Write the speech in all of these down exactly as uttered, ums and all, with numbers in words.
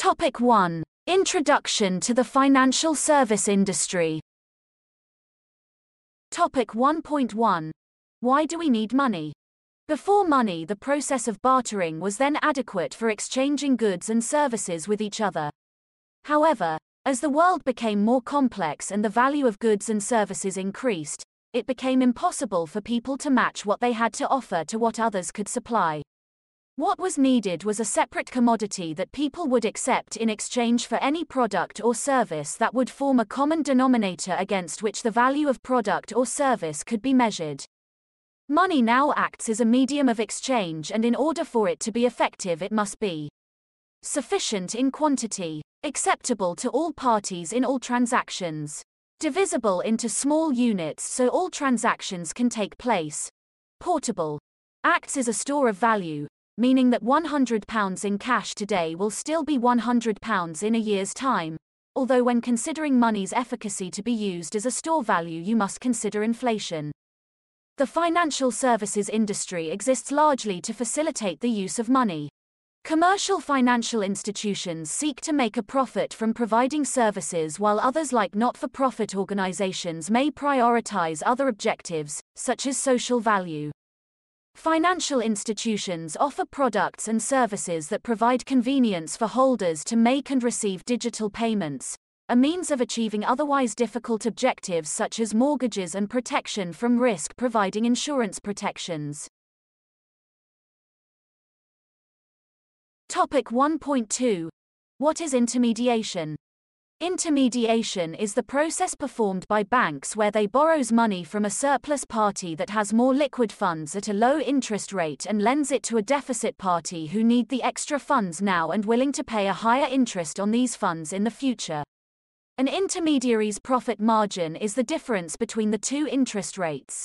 Topic one. Introduction to the financial service industry. Topic one point one. Why do we need money? Before money, the process of bartering was then adequate for exchanging goods and services with each other. However, as the world became more complex and the value of goods and services increased, it became impossible for people to match what they had to offer to what others could supply. What was needed was a separate commodity that people would accept in exchange for any product or service that would form a common denominator against which the value of product or service could be measured. Money now acts as a medium of exchange, and in order for it to be effective, it must be sufficient in quantity, acceptable to all parties in all transactions, divisible into small units so all transactions can take place, portable, acts as a store of value, meaning that one hundred pounds in cash today will still be one hundred pounds in a year's time, although when considering money's efficacy to be used as a store value, you must consider inflation. The financial services industry exists largely to facilitate the use of money. Commercial financial institutions seek to make a profit from providing services, while others, like not-for-profit organizations, may prioritize other objectives, such as social value. Financial institutions offer products and services that provide convenience for holders to make and receive digital payments, a means of achieving otherwise difficult objectives such as mortgages and protection from risk, providing insurance protections. Topic one point two. What is intermediation? Intermediation is the process performed by banks where they borrows money from a surplus party that has more liquid funds at a low interest rate and lends it to a deficit party who need the extra funds now and willing to pay a higher interest on these funds in the future. An intermediary's profit margin is the difference between the two interest rates.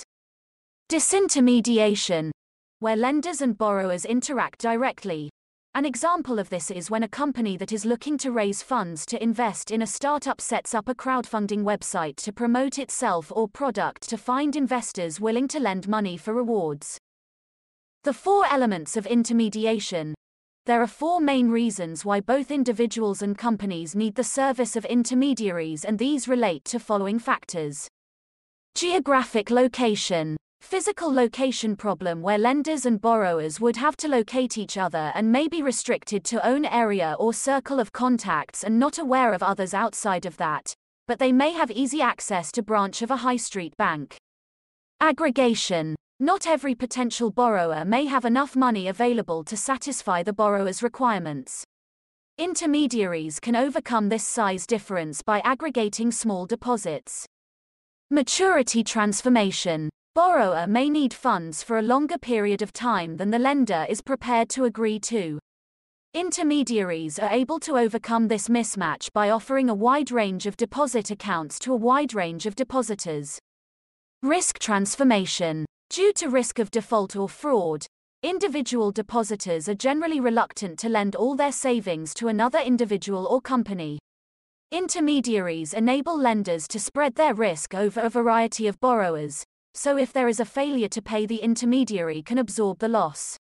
Disintermediation, where lenders and borrowers interact directly. An example of this is when a company that is looking to raise funds to invest in a startup sets up a crowdfunding website to promote itself or product to find investors willing to lend money for rewards. The four elements of intermediation. There are four main reasons why both individuals and companies need the service of intermediaries, and these relate to following factors. Geographic location. Physical location problem, where lenders and borrowers would have to locate each other and may be restricted to own area or circle of contacts and not aware of others outside of that, but they may have easy access to branch of a high street bank. Aggregation. Not every potential borrower may have enough money available to satisfy the borrower's requirements. Intermediaries can overcome this size difference by aggregating small deposits. Maturity transformation. Borrower may need funds for a longer period of time than the lender is prepared to agree to. Intermediaries are able to overcome this mismatch by offering a wide range of deposit accounts to a wide range of depositors. Risk transformation. Due to risk of default or fraud, individual depositors are generally reluctant to lend all their savings to another individual or company. Intermediaries enable lenders to spread their risk over a variety of borrowers, so if there is a failure to pay, the intermediary can absorb the loss.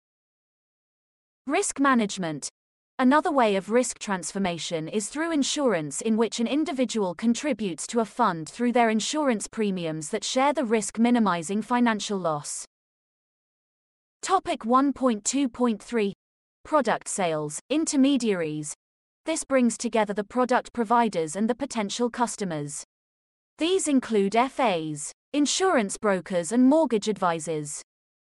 Risk management. Another way of risk transformation is through insurance, in which an individual contributes to a fund through their insurance premiums that share the risk, minimizing financial loss. Topic one point two point three. Product sales, intermediaries. This brings together the product providers and the potential customers. These include F As, insurance brokers, and mortgage advisors.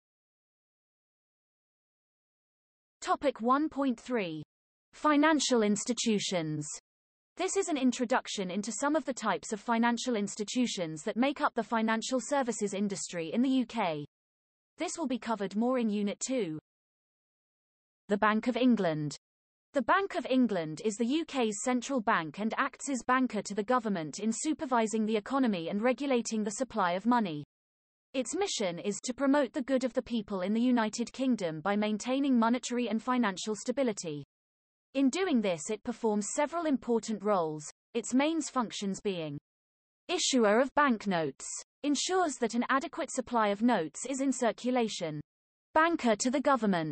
Topic one point three. Financial institutions. This is an introduction into some of the types of financial institutions that make up the financial services industry in the U K. This will be covered more in Unit two. The Bank of England. The Bank of England is the U K's central bank and acts as banker to the government in supervising the economy and regulating the supply of money. Its mission is to promote the good of the people in the United Kingdom by maintaining monetary and financial stability. In doing this, it performs several important roles, its main functions being issuer of banknotes, ensures that an adequate supply of notes is in circulation, banker to the government.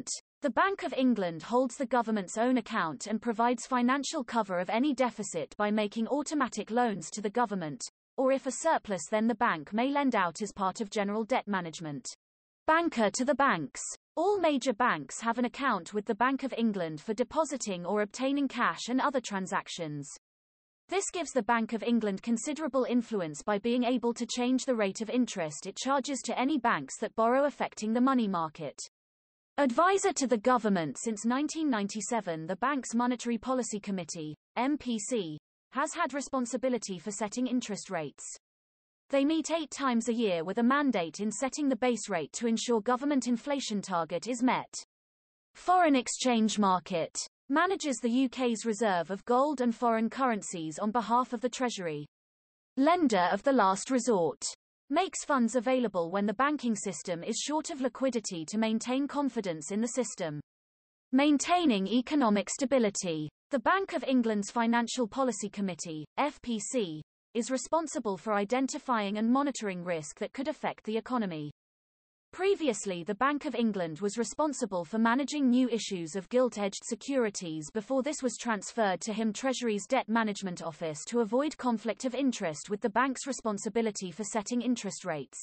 The Bank of England holds the government's own account and provides financial cover of any deficit by making automatic loans to the government, or if a surplus, then the bank may lend out as part of general debt management. Banker to the banks. All major banks have an account with the Bank of England for depositing or obtaining cash and other transactions. This gives the Bank of England considerable influence by being able to change the rate of interest it charges to any banks that borrow, affecting the money market. Advisor to the government. Since nineteen ninety-seven, the Bank's Monetary Policy Committee, M P C, has had responsibility for setting interest rates. They meet eight times a year with a mandate in setting the base rate to ensure government inflation target is met. Foreign exchange market. Manages the U K's reserve of gold and foreign currencies on behalf of the Treasury. Lender of the last resort. Makes funds available when the banking system is short of liquidity to maintain confidence in the system. Maintaining economic stability. The Bank of England's Financial Policy Committee, F P C, is responsible for identifying and monitoring risk that could affect the economy. Previously, the Bank of England was responsible for managing new issues of gilt-edged securities before this was transferred to him Treasury's Debt Management Office to avoid conflict of interest with the bank's responsibility for setting interest rates.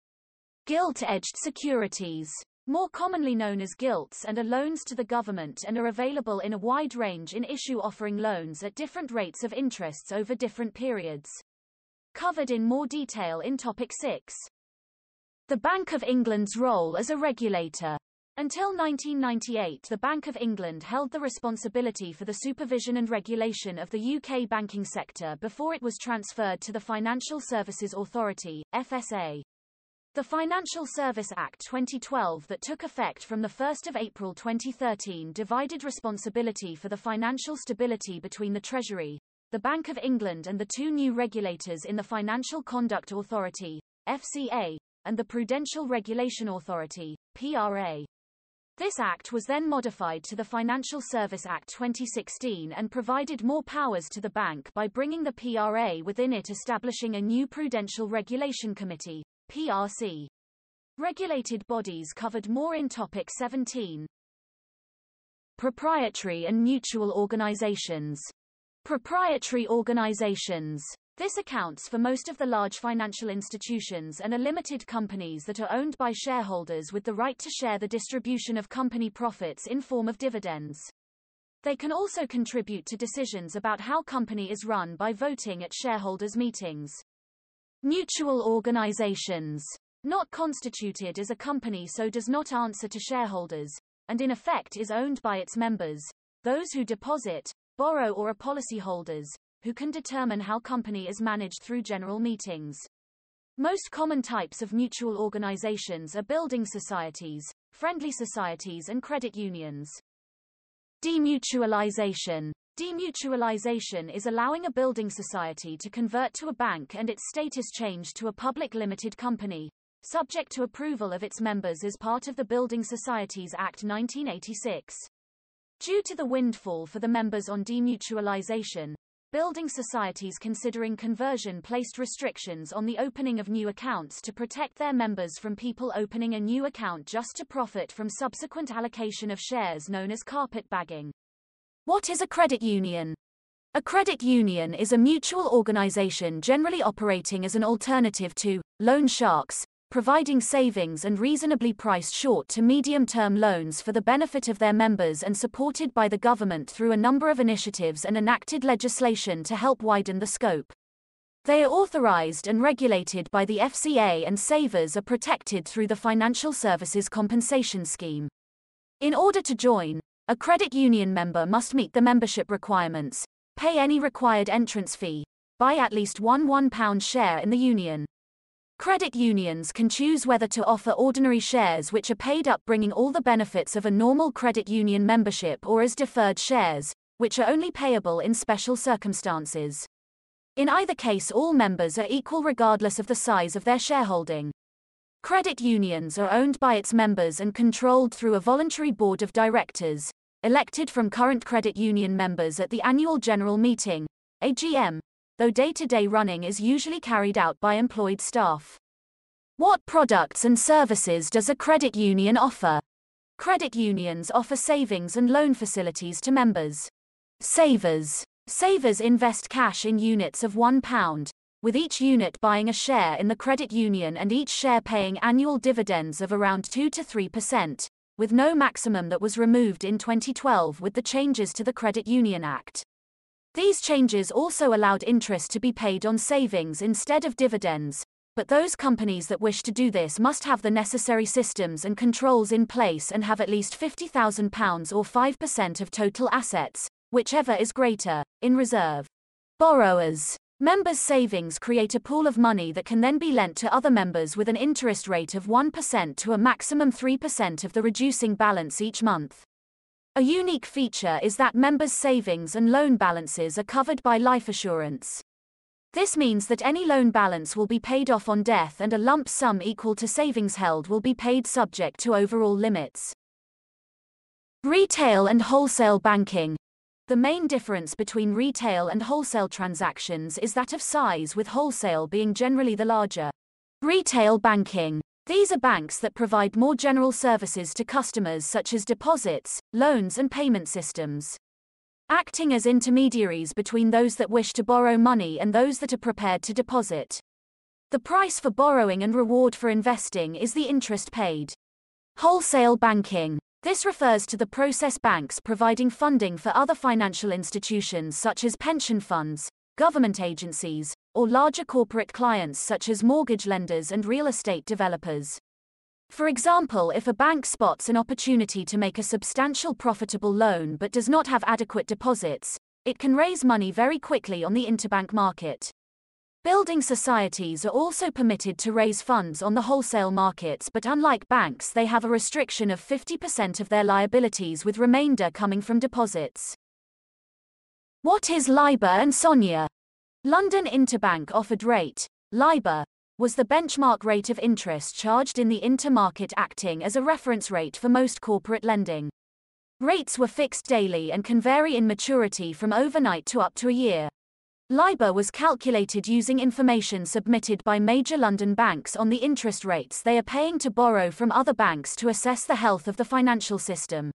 Gilt-edged securities. More commonly known as gilts, and are loans to the government and are available in a wide range in issue, offering loans at different rates of interests over different periods. Covered in more detail in Topic six. The Bank of England's role as a regulator. Until nineteen ninety-eight, the Bank of England held the responsibility for the supervision and regulation of the U K banking sector before it was transferred to the Financial Services Authority, F S A. The Financial Service Act twenty twelve that took effect from the first of April twenty thirteen divided responsibility for the financial stability between the Treasury, the Bank of England, and the two new regulators in the Financial Conduct Authority, F C A, and the Prudential Regulation Authority, P R A. This act was then modified to the Financial Service Act twenty sixteen and provided more powers to the bank by bringing the P R A within it, establishing a new Prudential Regulation Committee, P R C. Regulated bodies covered more in Topic seventeen. Proprietary and mutual organizations. Proprietary organizations. This accounts for most of the large financial institutions and are limited companies that are owned by shareholders with the right to share the distribution of company profits in form of dividends. They can also contribute to decisions about how company is run by voting at shareholders' meetings. Mutual organizations. Not constituted as a company, so does not answer to shareholders, and in effect is owned by its members, those who deposit, borrow, or are policyholders, who can determine how company is managed through general meetings. Most common types of mutual organizations are building societies, friendly societies, and credit unions. Demutualization. Demutualization is allowing a building society to convert to a bank and its status changed to a public limited company, subject to approval of its members as part of the Building Societies Act nineteen eighty-six. Due to the windfall for the members on demutualization, building societies considering conversion placed restrictions on the opening of new accounts to protect their members from people opening a new account just to profit from subsequent allocation of shares, known as carpetbagging. What is a credit union? A credit union is a mutual organization generally operating as an alternative to loan sharks, providing savings and reasonably priced short to medium-term loans for the benefit of their members and supported by the government through a number of initiatives and enacted legislation to help widen the scope. They are authorized and regulated by the F C A, and savers are protected through the Financial Services Compensation Scheme. In order to join, a credit union member must meet the membership requirements, pay any required entrance fee, buy at least one one pound share in the union. Credit unions can choose whether to offer ordinary shares, which are paid up bringing all the benefits of a normal credit union membership, or as deferred shares, which are only payable in special circumstances. In either case, all members are equal regardless of the size of their shareholding. Credit unions are owned by its members and controlled through a voluntary board of directors, elected from current credit union members at the annual general meeting, A G M. Though day-to-day running is usually carried out by employed staff. What products and services does a credit union offer? Credit unions offer savings and loan facilities to members. Savers. Savers invest cash in units of one pound, with each unit buying a share in the credit union and each share paying annual dividends of around two to three percent, with no maximum that was removed in twenty twelve with the changes to the Credit Union Act. These changes also allowed interest to be paid on savings instead of dividends, but those companies that wish to do this must have the necessary systems and controls in place and have at least fifty thousand pounds or five percent of total assets, whichever is greater, in reserve. Borrowers. Members' savings create a pool of money that can then be lent to other members with an interest rate of one percent to a maximum three percent of the reducing balance each month. A unique feature is that members' savings and loan balances are covered by life assurance. This means that any loan balance will be paid off on death and a lump sum equal to savings held will be paid subject to overall limits. Retail and wholesale banking. The main difference between retail and wholesale transactions is that of size, with wholesale being generally the larger. Retail banking. These are banks that provide more general services to customers such as deposits, loans and payment systems, acting as intermediaries between those that wish to borrow money and those that are prepared to deposit. The price for borrowing and reward for investing is the interest paid. Wholesale banking. This refers to the process banks providing funding for other financial institutions such as pension funds, government agencies, or larger corporate clients such as mortgage lenders and real estate developers. For example, if a bank spots an opportunity to make a substantial profitable loan but does not have adequate deposits, it can raise money very quickly on the interbank market. Building societies are also permitted to raise funds on the wholesale markets, but unlike banks, they have a restriction of fifty percent of their liabilities, with remainder coming from deposits. What is LIBOR and SONIA? London Interbank Offered Rate, LIBOR, was the benchmark rate of interest charged in the intermarket, acting as a reference rate for most corporate lending. Rates were fixed daily and can vary in maturity from overnight to up to a year. LIBOR was calculated using information submitted by major London banks on the interest rates they are paying to borrow from other banks to assess the health of the financial system.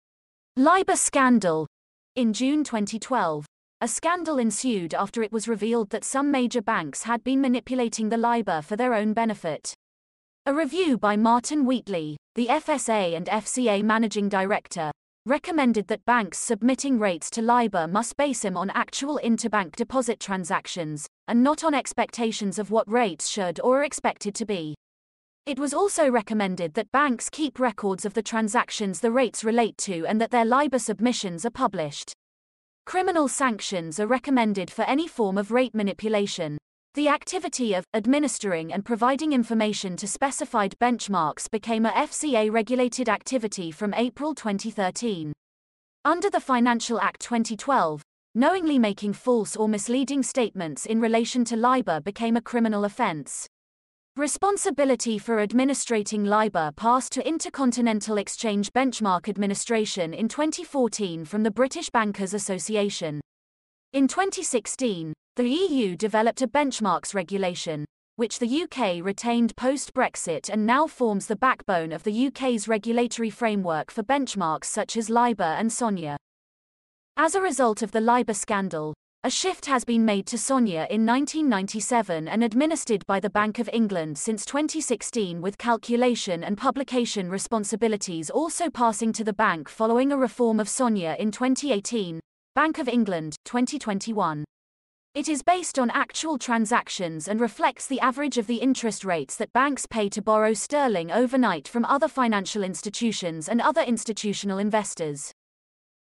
LIBOR scandal. In June twenty twelve, a scandal ensued after it was revealed that some major banks had been manipulating the LIBOR for their own benefit. A review by Martin Wheatley, the F S A and F C A managing director, recommended that banks submitting rates to LIBOR must base them on actual interbank deposit transactions, and not on expectations of what rates should or are expected to be. It was also recommended that banks keep records of the transactions the rates relate to and that their LIBOR submissions are published. Criminal sanctions are recommended for any form of rate manipulation. The activity of administering and providing information to specified benchmarks became a F C A-regulated activity from April twenty thirteen. Under the Financial Act twenty twelve, knowingly making false or misleading statements in relation to LIBOR became a criminal offence. Responsibility for administrating LIBOR passed to Intercontinental Exchange Benchmark Administration in twenty fourteen from the British Bankers Association. In twenty sixteen, the E U developed a benchmarks regulation, which the U K retained post-Brexit and now forms the backbone of the U K's regulatory framework for benchmarks such as LIBOR and SONIA. As a result of the LIBOR scandal, a shift has been made to SONIA in nineteen ninety-seven and administered by the Bank of England since twenty sixteen, with calculation and publication responsibilities also passing to the bank following a reform of SONIA in twenty eighteen, Bank of England, twenty twenty-one. It is based on actual transactions and reflects the average of the interest rates that banks pay to borrow sterling overnight from other financial institutions and other institutional investors.